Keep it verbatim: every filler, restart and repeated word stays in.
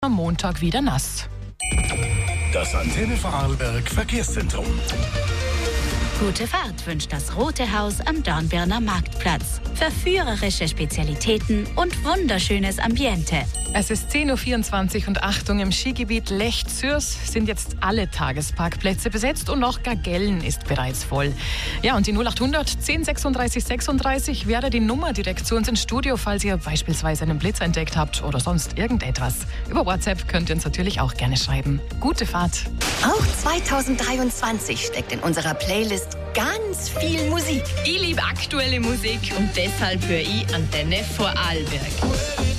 am Montag wieder nass. Das Antenne Vorarlberg Verkehrszentrum. Gute Fahrt wünscht das Rote Haus am Dornbirner Marktplatz. Verführerische Spezialitäten und wunderschönes Ambiente. Es ist zehn Uhr vierundzwanzig und Achtung, im Skigebiet Lech-Zürs sind jetzt alle Tagesparkplätze besetzt und auch Gagellen ist bereits voll. Ja, und die null achthundert zehn sechsunddreißig sechsunddreißig wäre die Nummer direkt zu uns ins Studio, falls ihr beispielsweise einen Blitz entdeckt habt oder sonst irgendetwas. Über WhatsApp könnt ihr uns natürlich auch gerne schreiben. Gute Fahrt! Auch zweitausenddreiundzwanzig steckt in unserer Playlist ganz viel Musik. Ich liebe aktuelle Musik und deshalb höre ich Antenne Vorarlberg.